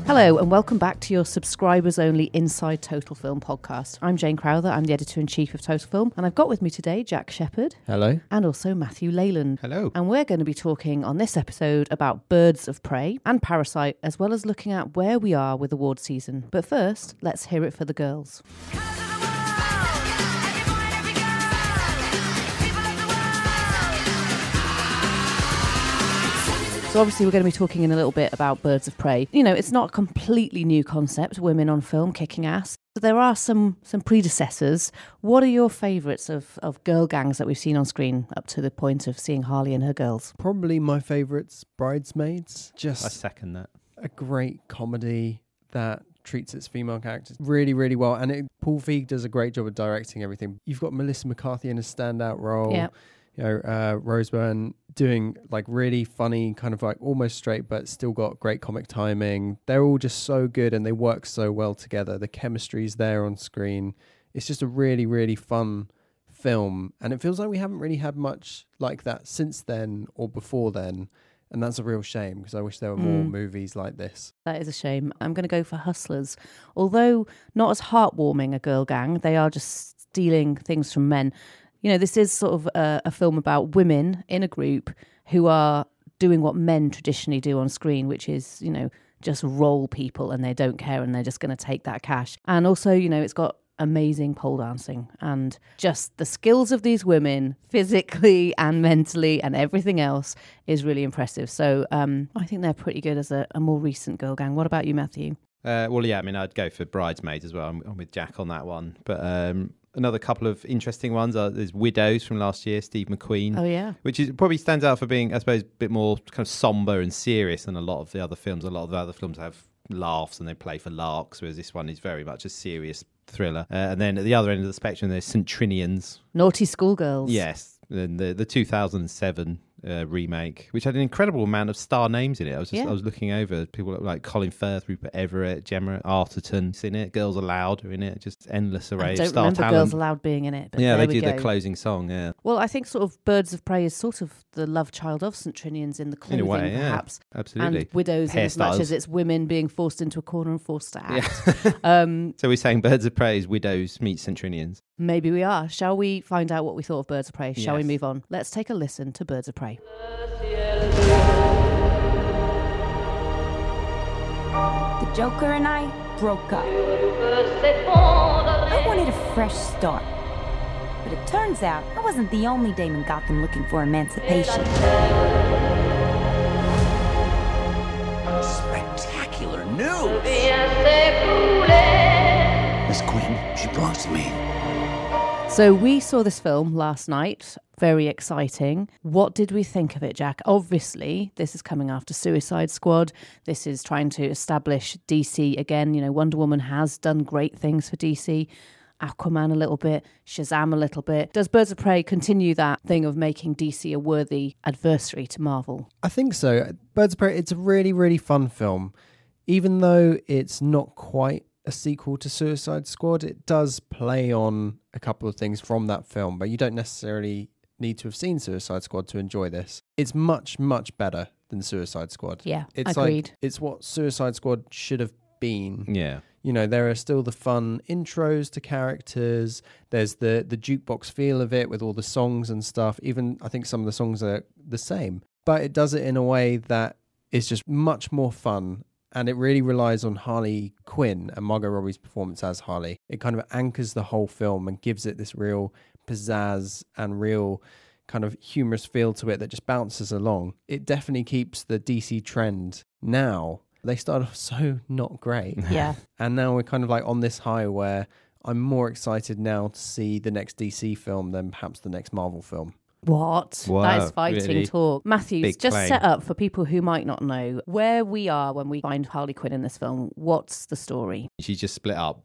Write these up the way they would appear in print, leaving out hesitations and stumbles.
Hello and welcome back to your subscribers-only Inside Total Film podcast. I'm Jane Crowther, I'm the editor-in-chief of Total Film, and I've got with me today Jack Shepherd. Hello. And also Matthew Leyland. Hello. And we're going to be talking on this episode about Birds of Prey and Parasite, as well as looking at where we are with award season. But first, let's hear it for the girls. So obviously we're going to be talking in a little bit about Birds of Prey. You know, it's not a completely new concept, women on film kicking ass. But there are some predecessors. What are your favourites of girl gangs that we've seen on screen up to the point of seeing Harley and her girls? Probably my favourite's Bridesmaids. Just I second that. a great comedy that treats its female characters really, really well. And Paul Feig does a great job of directing everything. You've got Melissa McCarthy in a standout role. Yeah. You know, Rose Byrne doing like really funny, kind of like almost straight, but still got great comic timing. They're all just so good and they work so well together. The chemistry's there on screen. It's just a really, really fun film. And it feels like we haven't really had much like that since then or before then. And that's a real shame because I wish there were more movies like this. That is a shame. I'm going to go for Hustlers. Although not as heartwarming a girl gang, they are just stealing things from men. You know, this is sort of a film about women in a group who are doing what men traditionally do on screen, which is, you know, just roll people and they don't care and they're just going to take that cash. And also, you know, it's got amazing pole dancing and just the skills of these women physically and mentally and everything else is really impressive. So I think they're pretty good as a more recent girl gang. What about you, Matthew? Well, yeah, I mean, I'd go for Bridesmaids as well. I'm with Jack on that one. But another couple of interesting ones there's Widows from last year, Steve McQueen. Oh, yeah. Which is probably stands out for being, I suppose, a bit more kind of somber and serious than a lot of the other films. A lot of the other films have laughs and they play for larks, whereas this one is very much a serious thriller. And then at the other end of the spectrum, there's St. Trinians. Naughty Schoolgirls. Yes, and the 2007 remake, which had an incredible amount of star names in it. I was looking over people like Colin Firth, Rupert Everett, Gemma Arterton's in it. Girls Aloud are in it. Just endless array of star I don't remember talent. Girls Aloud being in it. But yeah, there they we do go. the closing song. Yeah. Well, I think sort of Birds of Prey is sort of the love child of St. Trinians in the clothing, In a way, yeah. perhaps. Absolutely. And Widows in as much Hairstyles. as it's women being forced into a corner and forced to act. So we're saying Birds of Prey is Widows meet St. Trinians. Maybe we are. Shall we find out what we thought of Birds of Prey? Shall we Yes. move on? Let's take a listen to Birds of Prey. The Joker and I broke up. I wanted a fresh start. But it turns out I wasn't the only dame in Gotham looking for emancipation. Spectacular news! Miss Quinn, she belongs to me. So we saw this film last night. Very exciting. What did we think of it, Jack? Obviously, this is coming after Suicide Squad. This is trying to establish DC again. You know, Wonder Woman has done great things for DC. Aquaman a little bit, Shazam a little bit. Does Birds of Prey continue that thing of making DC a worthy adversary to Marvel? I think so. Birds of Prey, it's a really, really fun film. Even though it's not quite a sequel to Suicide Squad, it does play on a couple of things from that film, but you don't necessarily need to have seen Suicide Squad to enjoy this. It's much, much better than Suicide Squad. Yeah, it's agreed. Like, it's what Suicide Squad should have been. Yeah. You know, there are still the fun intros to characters. There's the jukebox feel of it with all the songs and stuff. Even I think some of the songs are the same, but it does it in a way that is just much more fun. And it really relies on Harley Quinn and Margot Robbie's performance as Harley. It kind of anchors the whole film and gives it this real pizzazz and real kind of humorous feel to it that just bounces along. It definitely keeps the DC trend now. They started off so not great. Yeah. And now we're kind of like on this high where I'm more excited now to see the next DC film than perhaps the next Marvel film. What? Wow, That is fighting really? talk. Matthews, Big just claim. set up for people who might not know where we are when we find Harley Quinn in this film. What's the story? She's just split up with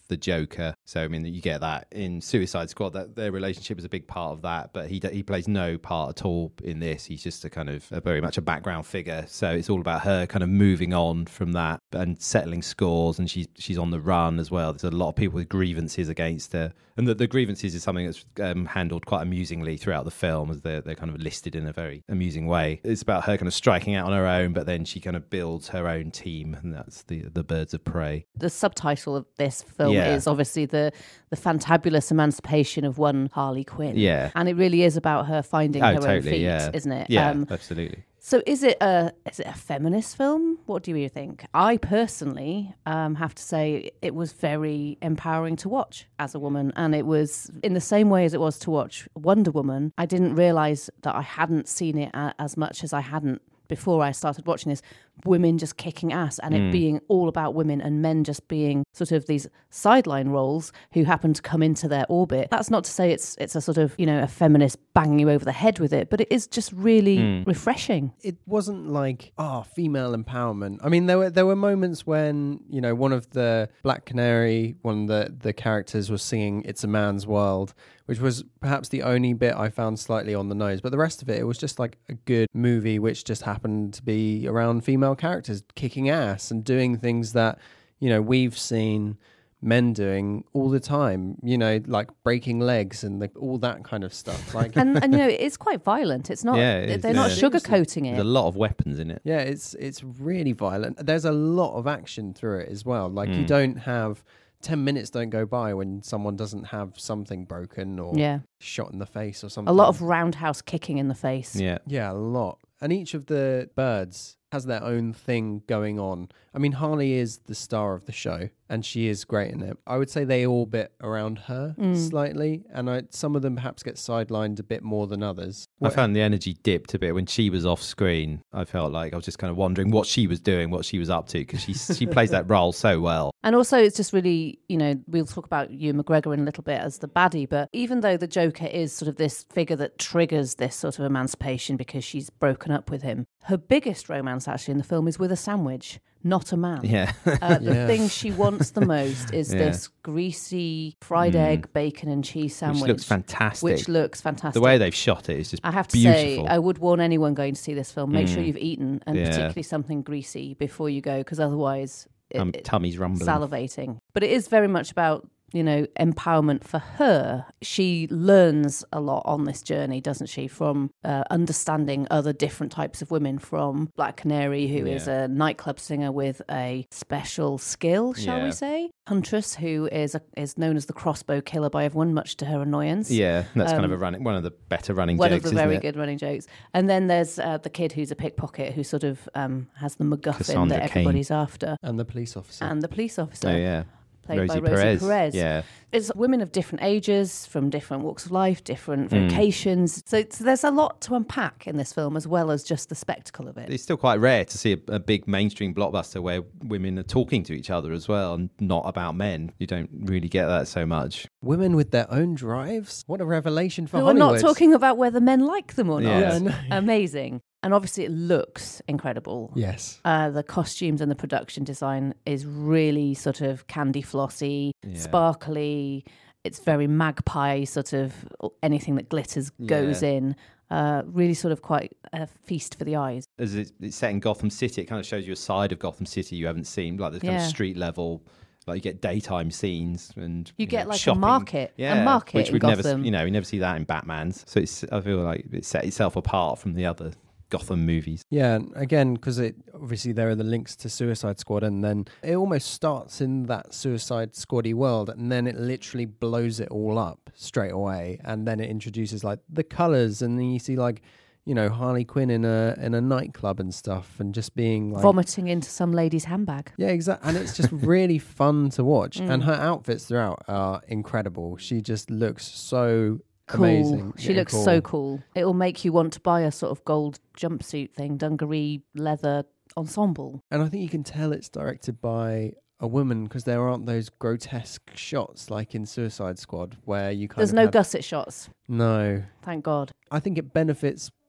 the Joker. So I mean, you get that in Suicide Squad, that their relationship is a big part of that, but he plays no part at all in this. He's just a kind of very much a background figure. So it's all about her kind of moving on from that and settling scores, and she's on the run as well. There's a lot of people with grievances against her, and the grievances is something that's handled quite amusingly throughout the film, as they're kind of listed in a very amusing way. It's about her kind of striking out on her own, but then she kind of builds her own team, and that's the Birds of Prey. The subtitle of this film is obviously the fantabulous emancipation of one Harley Quinn. Yeah. And it really is about her finding her own feet, isn't it? Yeah, absolutely. So is it a feminist film? What do you think? I personally have to say it was very empowering to watch as a woman, and it was in the same way as it was to watch Wonder Woman. I didn't realise that I hadn't seen it as much as I hadn't before I started watching this. Women just kicking ass, and it being all about women, and men just being sort of these sideline roles who happen to come into their orbit. That's not to say it's a sort of, you know, a feminist banging you over the head with it, but it is just really refreshing. It wasn't like, female empowerment. I mean, there were moments when, you know, one of the Black Canary, one of the characters was singing "It's a Man's World," which was perhaps the only bit I found slightly on the nose. But the rest of it was just like a good movie which just happened to be around female characters kicking ass and doing things that, you know, we've seen men doing all the time, you know, like breaking legs and all that kind of stuff. Like, and you know, it's quite violent. It's not, they're not sugarcoating it. There's a lot of weapons in it. Yeah, it's really violent. There's a lot of action through it as well. Like you don't have 10 minutes don't go by when someone doesn't have something broken or shot in the face or something. A lot of roundhouse kicking in the face. Yeah, a lot. And each of the birds has their own thing going on. I mean, Harley is the star of the show, and she is great in it. I would say they all bit around her slightly, and some of them perhaps get sidelined a bit more than others. I found the energy dipped a bit when she was off screen. I felt like I was just kind of wondering what she was doing, what she was up to, because she plays that role so well. And also it's just really, you know, we'll talk about Ewan McGregor in a little bit as the baddie, but even though the Joker is sort of this figure that triggers this sort of emancipation because she's broken up with him, her biggest romance actually in the film is with a sandwich, not a man. Yeah. The thing she wants the most is this greasy fried egg, bacon and cheese sandwich. Which looks fantastic. The way they've shot it is just beautiful. I have to say, I would warn anyone going to see this film, make sure you've eaten, and particularly something greasy before you go, because otherwise tummy's rumbling. Salivating. But it is very much about, you know, empowerment for her. She learns a lot on this journey, doesn't she? From understanding other different types of women, from Black Canary, who is a nightclub singer with a special skill, shall we say? Huntress, who is known as the crossbow killer by everyone, much to her annoyance. Yeah, that's kind of one of the better running one jokes. One of the very good running jokes. And then there's the kid who's a pickpocket, who sort of has the MacGuffin Cassandra that everybody's after. And the police officer. Oh, yeah. Played by Rosie Perez. Yeah. It's women of different ages, from different walks of life, different vocations. So there's a lot to unpack in this film, as well as just the spectacle of it. It's still quite rare to see a big mainstream blockbuster where women are talking to each other as well, and not about men. You don't really get that so much. Women with their own drives? What a revelation for We're Hollywood. not talking about whether men like them or not. Yeah. No. Amazing. And obviously it looks incredible. Yes. The costumes and the production design is really sort of candy flossy, sparkly. It's very Magpie, sort of anything that glitters goes in. Really sort of quite a feast for the eyes. As it's set in Gotham City, it kind of shows you a side of Gotham City you haven't seen, like the kind of street level. Like you get daytime scenes and you get like shopping. a market, which in we'd Gotham. never, we never see that in Batman's. So I feel like it set itself apart from the other Gotham movies. Yeah, and again, because obviously there are the links to Suicide Squad, and then it almost starts in that Suicide Squad-y world, and then it literally blows it all up straight away, and then it introduces like the colours, and then you see like, you know, Harley Quinn in a nightclub and stuff, and just being like vomiting into some lady's handbag. Yeah, exactly. And it's just really fun to watch, and her outfits throughout are incredible. She just looks so cool. Amazing. She looks so cool. It will make you want to buy a sort of gold jumpsuit thing, dungaree leather ensemble. And I think you can tell it's directed by a woman, because there aren't those grotesque shots like in Suicide Squad where you There's no gusset shots. No. Thank God. I think it benefits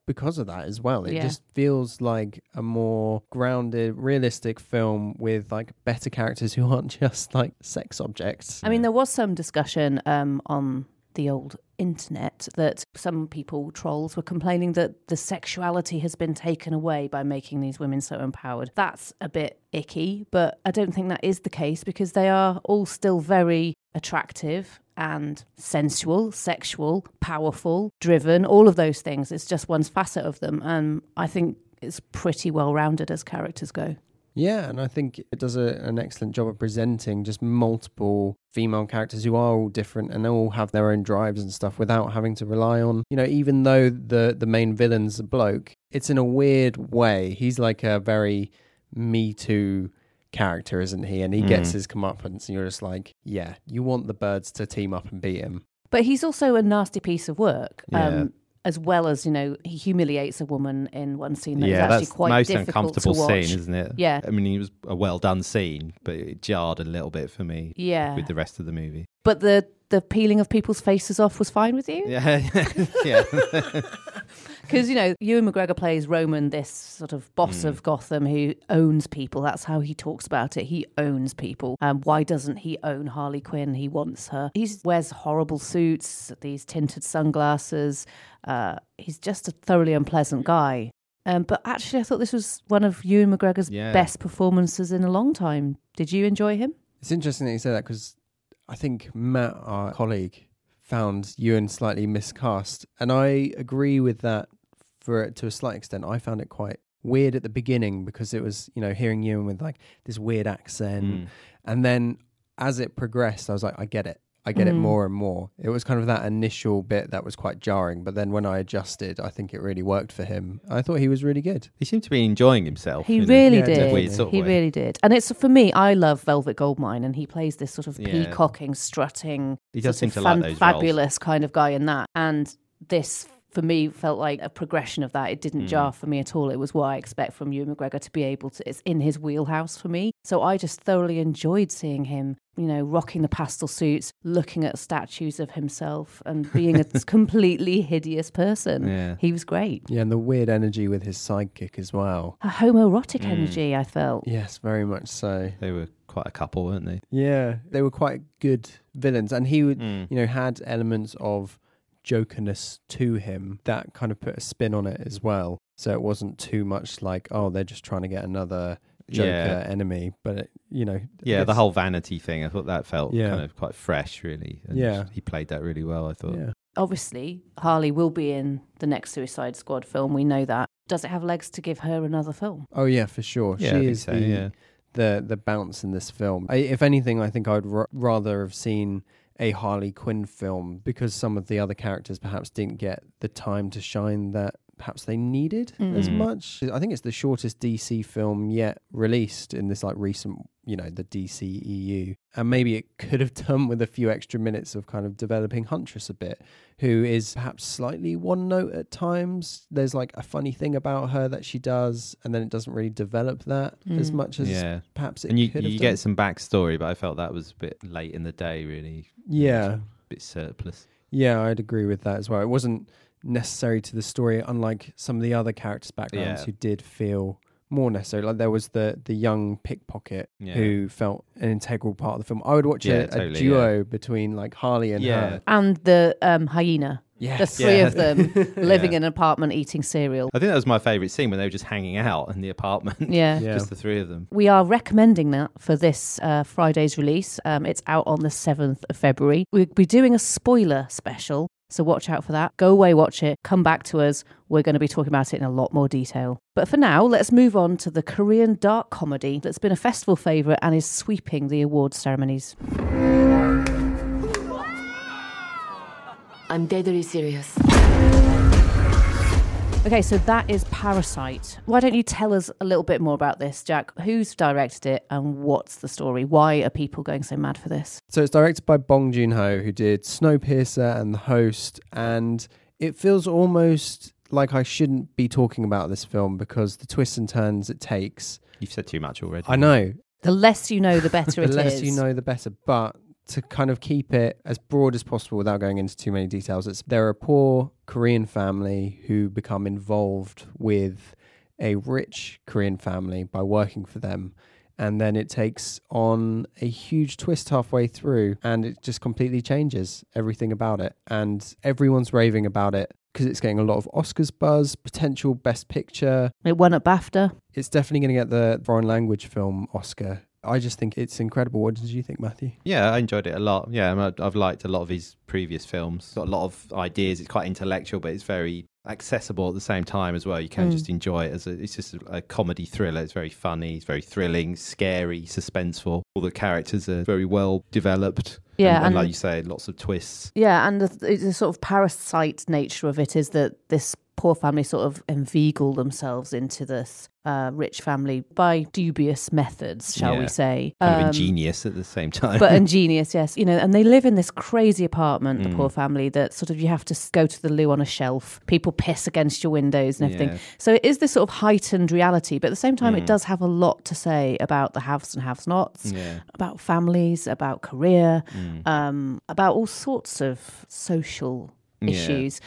because of that as well. It Yeah. just feels like a more grounded, realistic film with like better characters who aren't just like sex objects. I mean, there was some discussion on the old internet that some people, trolls, were complaining that the sexuality has been taken away by making these women so empowered. That's a bit icky, but I don't think that is the case because they are all still very attractive and sensual, sexual, powerful, driven, all of those things. It's just one facet of them. And I think it's pretty well rounded as characters go. Yeah, and I think it does an excellent job of presenting just multiple female characters who are all different and they all have their own drives and stuff without having to rely on, even though the main villain's a bloke, it's in a weird way. He's like a very Me Too character, isn't he? And he gets his comeuppance and you're just like, yeah, you want the birds to team up and beat him. But he's also a nasty piece of work. Yeah. As well as, he humiliates a woman in one scene that is Yeah, actually that's the quite most difficult uncomfortable to watch. scene, isn't it? Yeah. I mean, it was a well done scene, but it jarred a little bit for me Yeah. with the rest of the movie. But the peeling of people's faces off was fine with you? Yeah, yeah. Because, Ewan McGregor plays Roman, this sort of boss of Gotham who owns people. That's how he talks about it. He owns people. Why doesn't he own Harley Quinn? He wants her. He wears horrible suits, these tinted sunglasses. He's just a thoroughly unpleasant guy. But actually, I thought this was one of Ewan McGregor's best performances in a long time. Did you enjoy him? It's interesting that you say that because I think Matt, our colleague, found Ewan slightly miscast. And I agree with that to a slight extent. I found it quite weird at the beginning because it was, hearing Ewan with like this weird accent. And then as it progressed, I was like, I get it. I get it more and more. It was kind of that initial bit that was quite jarring. But then when I adjusted, I think it really worked for him. I thought he was really good. He seemed to be enjoying himself. He really did. definitely. Weird sort of He way. really did. And it's, for me, I love Velvet Goldmine, and he plays this sort of peacocking, strutting, He does sort seem of to like those fabulous kind of guy in that. And this, for me, felt like a progression of that. It didn't jar for me at all. It was what I expect from Ewan McGregor to be able to, it's in his wheelhouse for me. So I just thoroughly enjoyed seeing him, rocking the pastel suits, looking at statues of himself and being a completely hideous person. Yeah. He was great. Yeah, and the weird energy with his sidekick as well. A homoerotic energy, I felt. Yes, very much so. They were quite a couple, weren't they? Yeah, they were quite good villains. And he would, had elements of jokerness to him that kind of put a spin on it as well. So it wasn't too much like, oh, they're just trying to get another Joker enemy. But, the whole vanity thing, I thought that felt Yeah. kind of quite fresh, really. And Yeah. he played that really well, I thought. Yeah. Obviously, Harley will be in the next Suicide Squad film. We know that. Does it have legs to give her another film? Oh, yeah, for sure. Yeah, I She think is so, the bounce in this film. If anything, I think I'd rather have seen a Harley Quinn film because some of the other characters perhaps didn't get the time to shine that perhaps they needed as much. I think it's the shortest DC film yet released in this like recent, the DCEU. And maybe it could have done with a few extra minutes of kind of developing Huntress a bit, who is perhaps slightly one note at times. There's like a funny thing about her that she does, and then it doesn't really develop that as much as perhaps it and you could have get done. some backstory, but I felt that was a bit late in the day, really. Yeah. A bit surplus. Yeah, I'd agree with that as well. It wasn't necessary to the story, unlike some of the other characters' backgrounds who did feel more necessary. Like there was the young pickpocket who felt an integral part of the film. I would watch a duo between like Harley and her. And the hyena. Yes. The three of them living in an apartment eating cereal. I think that was my favourite scene when they were just hanging out in the apartment. Yeah. Just the three of them. We are recommending that for this Friday's release. It's out on the 7th of February. We'll be doing a spoiler special, so watch out for that. Go away, watch it, come back to us. We're going to be talking about it in a lot more detail. But for now, let's move on to the Korean dark comedy that's been a festival favourite and is sweeping the awards ceremonies. I'm deadly serious. Okay, so that is Parasite. Why don't you tell us a little bit more about this, Jack? Who's directed it and what's the story? Why are people going so mad for this? So it's directed by Bong Joon-ho, who did Snowpiercer and The Host, and it feels almost like I shouldn't be talking about this film because the twists and turns it takes. You've said too much already. I know. The less you know, the better The it less is. you know, the better. But to kind of keep it as broad as possible without going into too many details, they're a poor Korean family who become involved with a rich Korean family by working for them. And then it takes on a huge twist halfway through, and it just completely changes everything about it. And everyone's raving about it because it's getting a lot of Oscars buzz, potential Best Picture. It won at BAFTA. It's definitely going to get the foreign language film Oscar. I just think it's incredible. What did you think, Matthew? Yeah, I enjoyed it a lot. Yeah, I've liked a lot of his previous films. Got a lot of ideas. It's quite intellectual, but it's very accessible at the same time as well. You can just enjoy it it's just a comedy thriller. It's very funny, it's very thrilling, scary, suspenseful. All the characters are very well developed. Yeah, and like you say, lots of twists. Yeah, and the sort of parasite nature of it is that this poor family sort of inveigle themselves into this rich family by dubious methods, shall we say. Kind of ingenious at the same time. But ingenious, yes. And they live in this crazy apartment, the poor family, that sort of you have to go to the loo on a shelf. People piss against your windows and everything. Yeah. So it is this sort of heightened reality, but at the same time, it does have a lot to say about the haves and have-nots, about families, about career, about all sorts of social issues.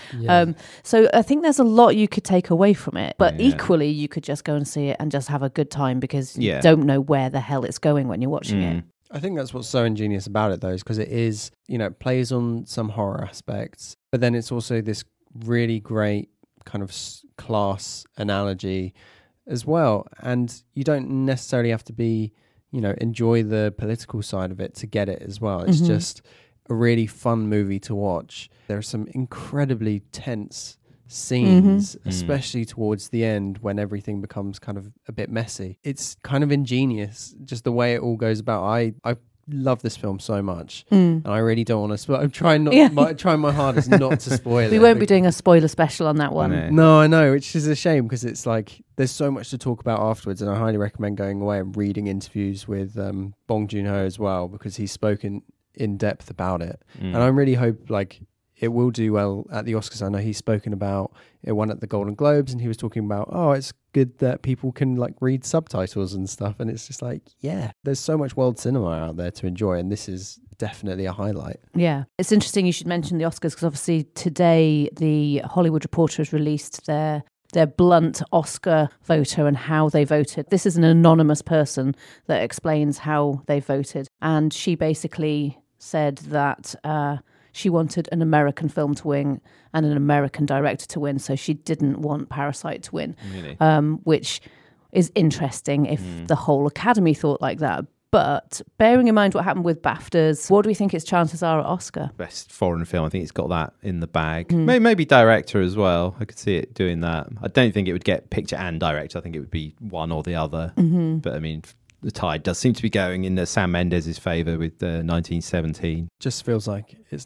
So I think there's a lot you could take away from it, but equally you could just go and see it and just have a good time because you don't know where the hell it's going when you're watching it. I think that's what's so ingenious about it, though, is because it is, it plays on some horror aspects, but then it's also this really great kind of class analogy as well. And you don't necessarily have to be, enjoy the political side of it to get it as well. It's just a really fun movie to watch. There are some incredibly tense scenes, especially towards the end when everything becomes kind of a bit messy. It's kind of ingenious, just the way it all goes about. I love this film so much, and I really don't want to spoil. I'm trying trying my hardest not to spoil it. We won't be doing a spoiler special on that one. No, I know, which is a shame because it's like there's so much to talk about afterwards, and I highly recommend going away and reading interviews with Bong Joon-ho as well, because he's spoken in depth about it, and I really hope it will do well at the Oscars. I know he's spoken about it won at the Golden Globes, and he was talking about, it's good that people can read subtitles and stuff. And it's just there's so much world cinema out there to enjoy, and this is definitely a highlight. Yeah, it's interesting you should mention the Oscars because obviously today the Hollywood Reporter has released their blunt Oscar voter and how they voted. This is an anonymous person that explains how they voted, and she basically said that she wanted an American film to win and an American director to win, so she didn't want Parasite to win. Really? Which is interesting if the whole Academy thought like that. But bearing in mind what happened with BAFTAs, what do we think its chances are at Oscar? Best foreign film. I think it's got that in the bag. Maybe director as well. I could see it doing that. I don't think it would get picture and director. I think it would be one or the other. But I mean, the tide does seem to be going in Sam Mendes' favour with 1917. Just feels like it's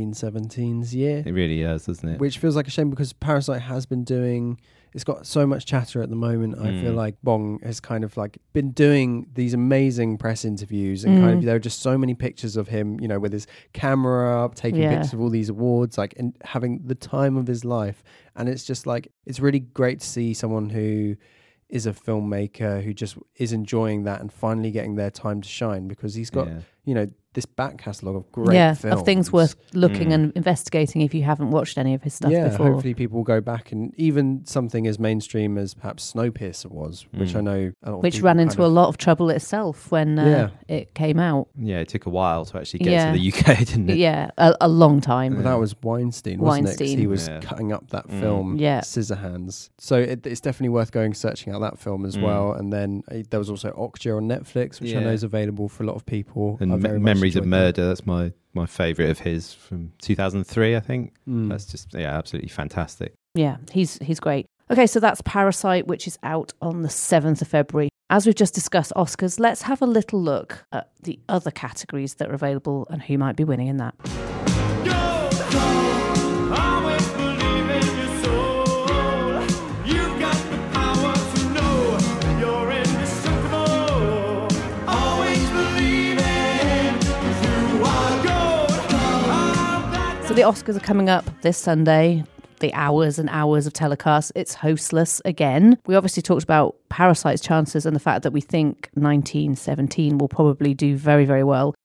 1917's year. It really is, doesn't it? Which feels like a shame because Parasite has been doing... It's got so much chatter at the moment. I feel like Bong has kind of been doing these amazing press interviews and there are just so many pictures of him, with his camera up, taking pictures of all these awards, and having the time of his life. And it's just it's really great to see someone who is a filmmaker who just is enjoying that and finally getting their time to shine, because he's got, this back catalogue of great films. Of things worth looking and investigating if you haven't watched any of his stuff before. Hopefully people will go back, and even something as mainstream as perhaps Snowpiercer was, which I know a lot of which ran into a lot of trouble itself when it came out. Yeah, it took a while to actually get to the UK, didn't it? Yeah, a long time. Well, that was Weinstein, wasn't it? 'Cause he was cutting up that film, Scissorhands. So it's definitely worth going searching out that film as well. And then there was also Okja on Netflix, which I know is available for a lot of people. And Memories of Murder, that's my favourite of his from 2003, I think. That's just, absolutely fantastic. Yeah, he's great. Okay, so that's Parasite, which is out on the 7th of February. As we've just discussed Oscars, let's have a little look at the other categories that are available and who might be winning in that. The Oscars are coming up this Sunday. The hours and hours of telecast. It's hostless again. We obviously talked about Parasite's chances and the fact that we think 1917 will probably do very, very well.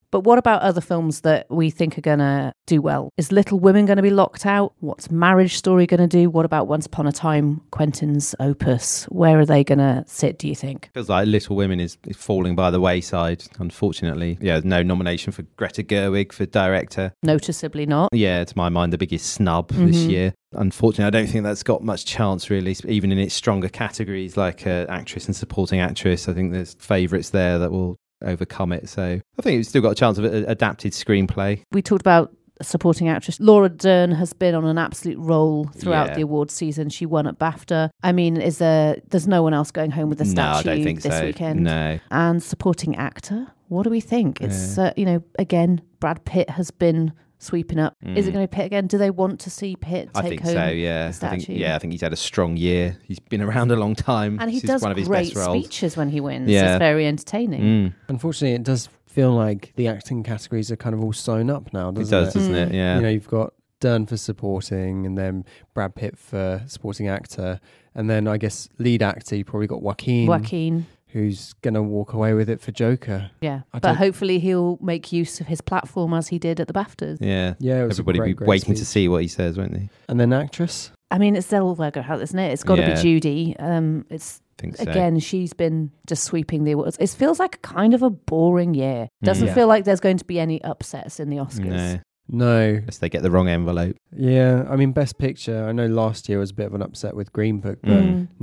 But what about other films that we think are going to do well? Is Little Women going to be locked out? What's Marriage Story going to do? What about Once Upon a Time, Quentin's opus? Where are they going to sit, do you think? Feels like Little Women is falling by the wayside, unfortunately. Yeah, no nomination for Greta Gerwig for director. Noticeably not. Yeah, to my mind, the biggest snub this year. Unfortunately, I don't think that's got much chance, really, even in its stronger categories like actress and supporting actress. I think there's favourites there that will overcome it. So I think it's still got a chance of an adapted screenplay. We talked about supporting actress. Laura Dern has been on an absolute roll throughout the awards season. She won at BAFTA. I mean, there's no one else going home with a statue No, I don't think this so. weekend? No. And supporting actor, what do we think? It's, again, Brad Pitt has been sweeping up. Is it going to be Pitt again? Do they want to see Pitt take I think home so, yeah. the statue? I think he's had a strong year. He's been around a long time. And he This is does one of his great best roles. speeches when he wins. Yeah. It's very entertaining. Unfortunately, it does feel like the acting categories are kind of all sewn up now, It doesn't does, doesn't it? Yeah. You know, you've got Dern for supporting, and then Brad Pitt for supporting actor, and then I guess lead actor, you probably got Joaquin, who's going to walk away with it for Joker. Yeah, I but don't- hopefully he'll make use of his platform as he did at the BAFTAs. Yeah. Yeah, it was a Everybody great, be waiting to speech. see what he says, won't they? And then actress. I mean, it's Zellweger, isn't it? It's got to Yeah. be Judy. It's I think so. again, she's been just sweeping the awards. It feels like kind of a boring year. Doesn't Yeah. feel like there's going to be any upsets in the Oscars. No. No. Unless they get the wrong envelope. Yeah, I mean, Best Picture, I know last year was a bit of an upset with Green Book, but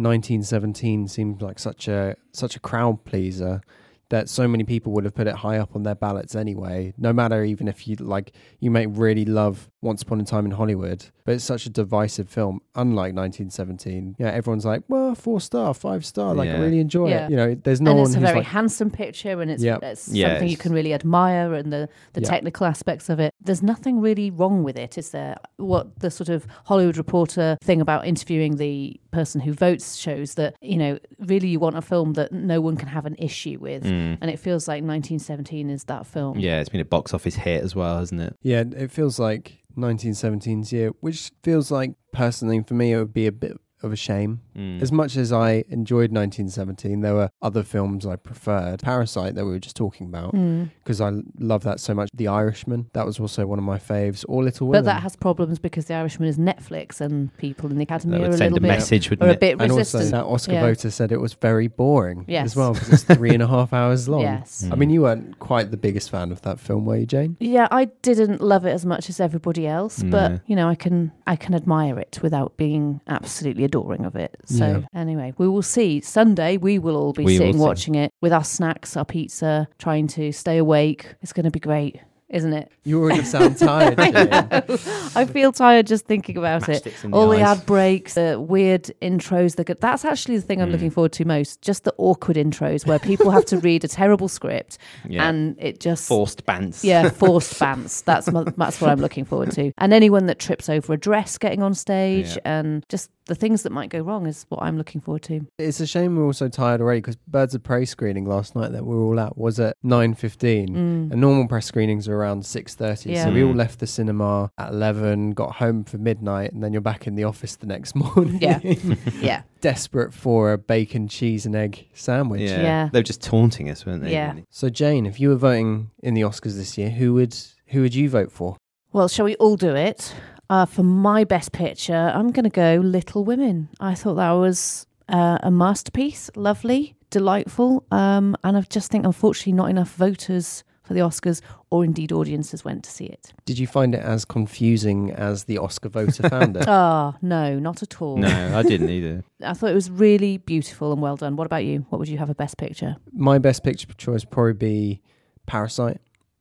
1917 seemed like such a crowd pleaser that so many people would have put it high up on their ballots anyway, no matter even if you may really love Once Upon a Time in Hollywood, but it's such a divisive film, unlike 1917. Yeah, everyone's like, well, 4-star, 5-star, like I Yeah. really enjoy Yeah. it. You know, there's no And one it's a who's very like, handsome picture, and it's Yep. Yeah, something you it's- can really admire, and the Yeah. technical aspects of it. There's nothing really wrong with it, is there? What the sort of Hollywood Reporter thing about interviewing the person who votes shows that, you know, really you want a film that no one can have an issue with. And it feels like 1917 is that film. Yeah, it's been a box office hit as well, hasn't it? yeah, it feels like 1917's year, which feels like personally for me it would be a bit of a shame. As much as I enjoyed 1917, there were other films I preferred. Parasite that we were just talking about, because I love that so much. The Irishman, that was also one of my faves. Or Little Women. But that has problems because The Irishman is Netflix, and people in the Academy That are would a send little a bit message, are wouldn't a it? bit and resistant. also that Oscar Yeah. voter said it was very boring Yes. as well, because it's 3.5 hours long. Yes. I mean, you weren't quite the biggest fan of that film, were you, Jane? Yeah, I didn't love it as much as everybody else, No. but you know, I can admire it without being absolutely adoring of it. So Yeah. anyway, we will see. Sunday we will all be We will sitting see. watching it with our snacks, our pizza, trying to stay awake. It's going to be great, isn't it? You already sound tired, Jane. I feel tired just thinking about it. Matchsticks in the All the eyes. ad breaks, the weird intros. That's actually the thing I'm looking forward to most. Just the awkward intros where people have to read a terrible script Yeah. and it just Forced bants. yeah, forced bants. That's what I'm looking forward to. And anyone that trips over a dress getting on stage, and just the things that might go wrong is what I'm looking forward to. It's a shame we're all so tired already, because Birds of Prey screening last night that we were all at was at 9:15, and normal press screenings are around 6:30. Yeah. So we all left the cinema at 11, got home for midnight, and then you're back in the office the next morning. Yeah. Yeah. Desperate for a bacon, cheese, and egg sandwich. Yeah. Yeah. They were just taunting us, weren't they? Yeah. really? So Jane, if you were voting in the Oscars this year, who would you vote for? Well, shall we all do it? For my best picture, I'm going to go Little Women. I thought that was a masterpiece, lovely, delightful, and I just think, unfortunately, not enough voters for the Oscars, or indeed audiences, went to see it. Did you find it as confusing as the Oscar voter found it? No, not at all. No, I didn't either. I thought it was really beautiful and well done. What about you? What would you have a best picture? My best picture choice would probably be Parasite.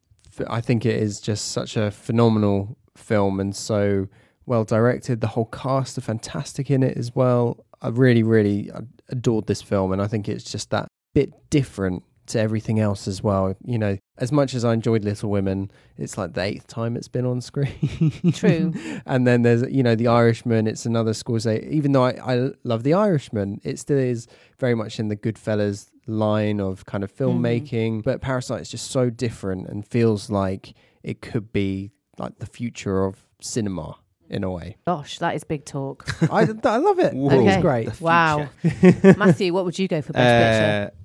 I think it is just such a phenomenal film and so well directed. The whole cast are fantastic in it as well. I really, really adored this film, and I think it's just that bit different to everything else as well. You know, as much as I enjoyed Little Women, it's like the 8th time it's been on screen. True. And then there's, you know, The Irishman. It's another Scorsese. Even though I love The Irishman, it still is very much in the Goodfellas line of kind of filmmaking. But Parasite is just so different and feels like it could be like the future of cinema in a way. Gosh, that is big talk. I love it. Whoa. It's Okay. great. Wow. Matthew, what would you go for best picture?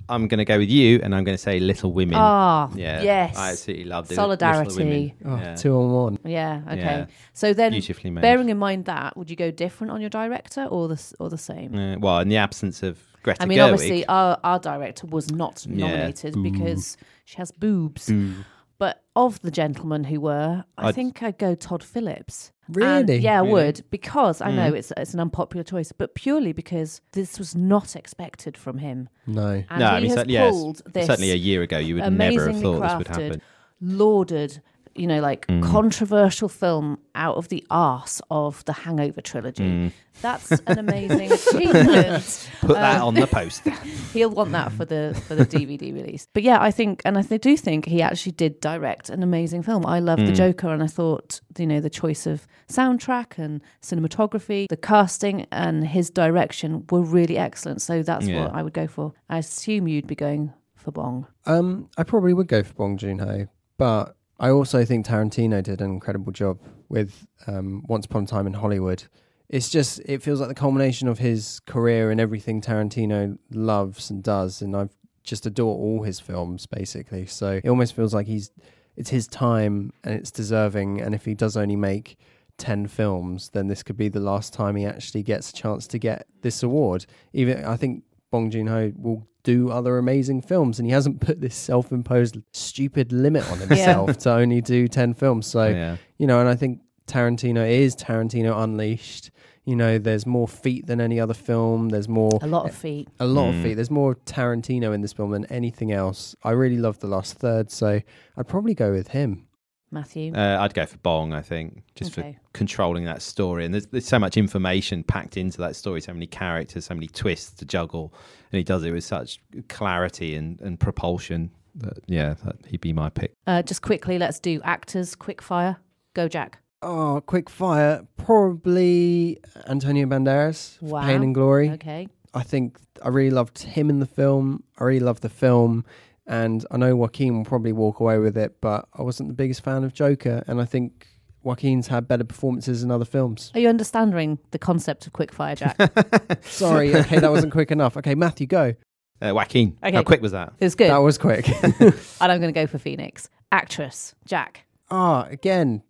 I'm going to go with you, and I'm going to say Little Women. Ah, Yeah, yes. I absolutely loved it. Solidarity. Little Women. Oh, Yeah. 2 on 1. Yeah. Okay. Yeah. So then, Beautifully made. bearing in mind that, would you go different on your director or the same? Well, in the absence of Greta I mean, Gerwig, obviously, our director was not nominated because she has boobs. But of the gentlemen who were, I think I'd go Todd Phillips. Really? And, yeah, I Really? would, because I know it's an unpopular choice, but purely because this was not expected from him. No. And no, he I mean, has yes, pulled this certainly a year ago, you would never have amazingly thought this would crafted, happen. lauded, controversial film out of the arse of the Hangover trilogy. That's an amazing achievement. Put that on the poster. He'll want that for the DVD release. But yeah, I do think he actually did direct an amazing film. I loved The Joker, and I thought, the choice of soundtrack and cinematography, the casting and his direction were really excellent. So that's what I would go for. I assume you'd be going for Bong. I probably would go for Bong Joon-ho, but I also think Tarantino did an incredible job with Once Upon a Time in Hollywood. It feels like the culmination of his career and everything Tarantino loves and does, and I've just adore all his films, basically. So it almost feels like it's his time and it's deserving, and if he does only make 10 films, then this could be the last time he actually gets a chance to get this award. Even I think Bong Joon-ho will do other amazing films, and he hasn't put this self-imposed stupid limit on himself to only do 10 films. So, and I think Tarantino is Tarantino Unleashed. There's more feet than any other film. There's A lot of feet. of feet. There's more Tarantino in this film than anything else. I really love The Last Third, so I'd probably go with him. Matthew? I'd go for Bong, I think, just for controlling that story. And there's so much information packed into that story, so many characters, so many twists to juggle. And he does it with such clarity and propulsion that he'd be my pick. Just quickly, let's do actors, quick fire. Go, Jack. Oh, quick fire. Probably Antonio Banderas for Wow. Pain and Glory. Okay. I think I really loved him in the film. I really loved the film. And I know Joaquin will probably walk away with it, but I wasn't the biggest fan of Joker. And I think Joaquin's had better performances in other films. Are you understanding the concept of quick fire, Jack? Sorry, okay, that wasn't quick enough. Okay, Matthew, go. Joaquin. Okay. How quick was that? It was good. That was quick. And I'm going to go for Phoenix. Actress, Jack. Again,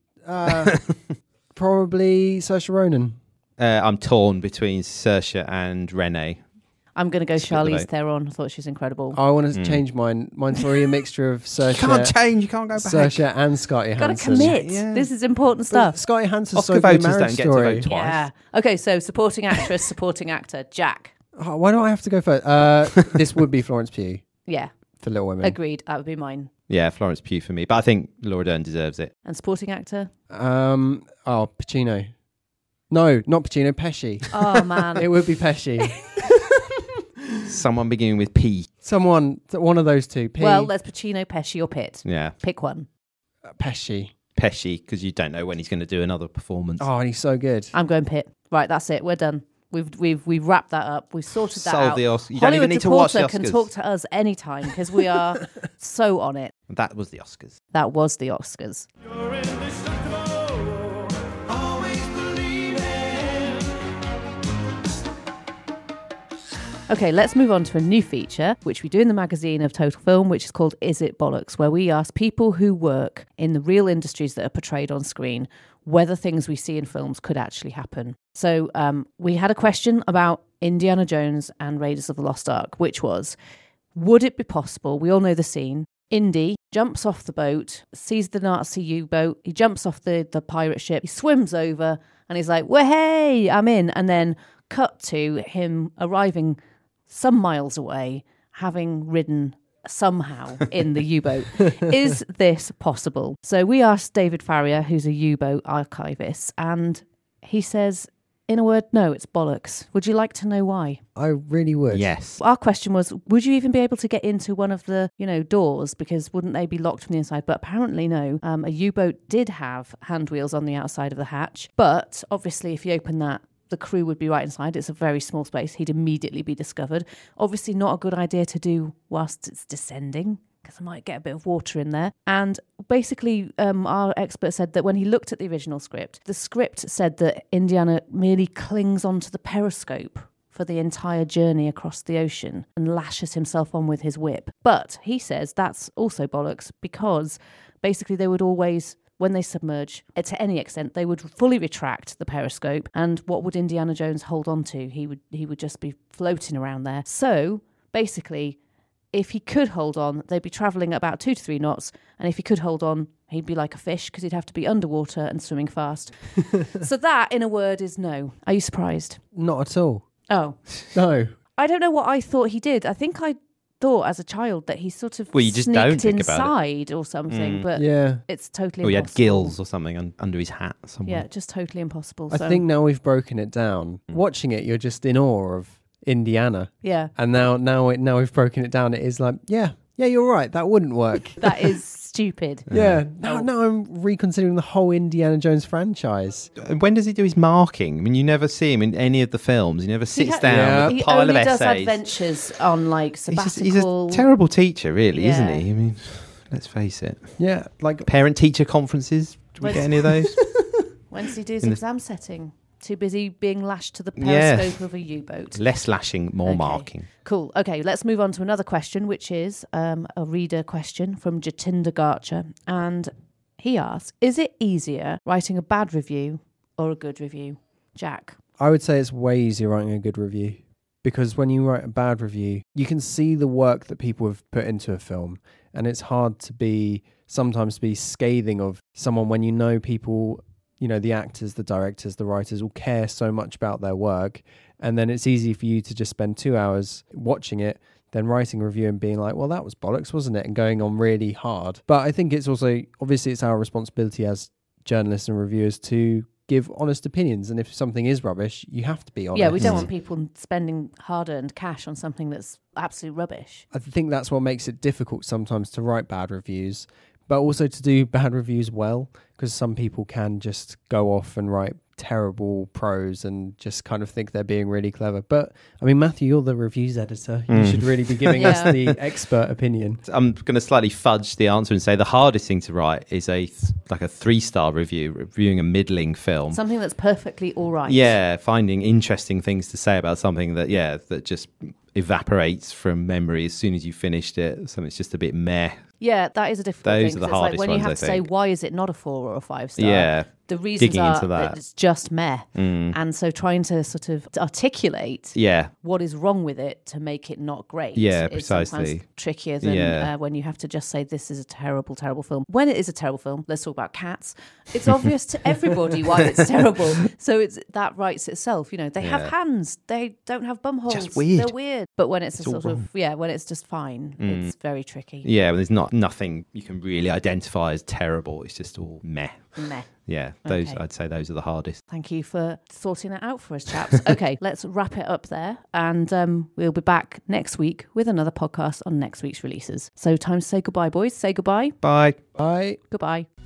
probably Saoirse Ronan. I'm torn between Saoirse and Renee. I'm going to go Split the Charlize vote. Theron. I thought she was incredible. I want to change mine. Mine's already a mixture of Saoirse, change. You can't go Saoirse and Scotty Got to Hansen. commit. Yeah. This is important But stuff. Scotty Hansen's Oscar so good in voters Marriage don't get to Story. vote twice. Yeah. Okay, so supporting actress, supporting actor, Jack. Oh, why do I have to go first? This would be Florence Pugh Yeah, for Little Women. agreed. That would be mine. Yeah, Florence Pugh for me. But I think Laura Dern deserves it. And supporting actor? Pacino. No, not Pacino, Pesci. Oh, man. It would be Pesci. Someone beginning with P. One of those two. P. Well, there's Pacino, Pesci, or Pitt. Yeah, Pick one. Pesci. Pesci, because you don't know when he's going to do another performance. Oh, and he's so good. I'm going Pitt. Right, that's it. We're done. We've wrapped that up. We've sorted that Solved out. the Oscars. You don't even Hollywood need to watch the Reporter can Oscars. talk to us anytime because we are so on it. That was the Oscars. That was the Oscars. Okay, let's move on to a new feature, which we do in the magazine of Total Film, which is called Is It Bollocks, where we ask people who work in the real industries that are portrayed on screen whether things we see in films could actually happen. So we had a question about Indiana Jones and Raiders of the Lost Ark, which was, would it be possible, we all know the scene, Indy jumps off the boat, sees the Nazi U-boat, he jumps off the pirate ship, he swims over, and he's like, well, hey, I'm in. And then cut to him arriving some miles away, having ridden somehow in the U-boat. Is this possible? So we asked David Farrier, who's a U-boat archivist, and he says, in a word, no, it's bollocks. Would you like to know why? I really would. Yes. Our question was, would you even be able to get into one of the, doors? Because wouldn't they be locked from the inside? But apparently no. A U-boat did have hand wheels on the outside of the hatch. But obviously if you open that, the crew would be right inside. It's a very small space. He'd immediately be discovered. Obviously not a good idea to do whilst it's descending, because I might get a bit of water in there. And basically, our expert said that when he looked at the original script, the script said that Indiana merely clings onto the periscope for the entire journey across the ocean and lashes himself on with his whip. But he says that's also bollocks because basically they would always, when they submerge, to any extent, they would fully retract the periscope. And what would Indiana Jones hold on to? He would just be floating around there. So basically, if he could hold on, they'd be travelling at about 2 to 3 knots. And if he could hold on, he'd be like a fish because he'd have to be underwater and swimming fast. So that, in a word, is no. Are you surprised? Not at all. Oh. No. I don't know what I thought he did. I think I thought as a child that he sort of You just sneaked don't think about inside or something, but Yeah. it's totally Or he impossible. had gills or something under his hat somewhere. Yeah, just totally impossible. I So, think now we've broken it down. Watching it, you're just in awe of Indiana. yeah, And now we've broken it down. It is like, yeah, you're right. That wouldn't work. that is stupid. Yeah. Now I'm reconsidering the whole Indiana Jones franchise. And when does he do his marking? I mean, you never see him in any of the films. He never sits down Yeah. with a He pile only of does essays. adventures on like He's sabbatical. a terrible teacher, really, isn't Yeah. he? I mean, let's face it. Yeah. Like, Parent-teacher conferences. Do we Where's- get any of those? When does he do his in the- exam setting? Too busy being lashed to the Yeah. periscope of a U-boat. Less lashing, more Okay. marking. Cool. Okay, let's move on to another question, which is a reader question from Jatinder Garcha. And he asks, is it easier writing a bad review or a good review? Jack? I would say it's way easier writing a good review because when you write a bad review, you can see the work that people have put into a film, and it's hard to sometimes be scathing of someone when you know people, you know, the actors, the directors, the writers all care so much about their work, and then it's easy for you to just spend 2 hours watching it, then writing a review and being like, well, that was bollocks, wasn't it? And going on really hard. But I think it's also, obviously it's our responsibility as journalists and reviewers to give honest opinions, and if something is rubbish, you have to be honest. Yeah, we don't want people spending hard-earned cash on something that's absolute rubbish. I think that's what makes it difficult sometimes to write bad reviews, but also to do bad reviews well, because some people can just go off and write terrible prose and just kind of think they're being really clever. But I mean, Matthew, you're the reviews editor. You should really be giving us Yeah. the expert opinion. I'm going to slightly fudge the answer and say the hardest thing to write is like a 3-star review, reviewing a middling film. Something that's perfectly all right. Yeah, finding interesting things to say about something that just evaporates from memory as soon as you finished it. Something's just a bit meh. Yeah, that is a difficult Those thing. are the 'cause it's like hardest when you ones, have I to say, think. why is it not a 4 or a 5 star? Yeah. The reasons Digging are into that. it's just meh. And so trying to sort of articulate Yeah. what is wrong with it to make it not great Yeah, is sometimes precisely. trickier than Yeah. when you have to just say this is a terrible, terrible film. When it is a terrible film, let's talk about cats. It's obvious to everybody why it's terrible. So that writes itself. You know, they have Yeah. hands. They don't have bum holes. Just weird. They're weird. But when it's a all sort of, when it's just fine, it's very tricky. Yeah, there's nothing you can really identify as terrible. It's just all meh. Meh. Yeah, Okay. I'd say those are the hardest. Thank you for sorting that out for us, chaps. Okay, let's wrap it up there. And we'll be back next week with another podcast on next week's releases. So time to say goodbye, boys. Say goodbye. Bye. Bye. Goodbye.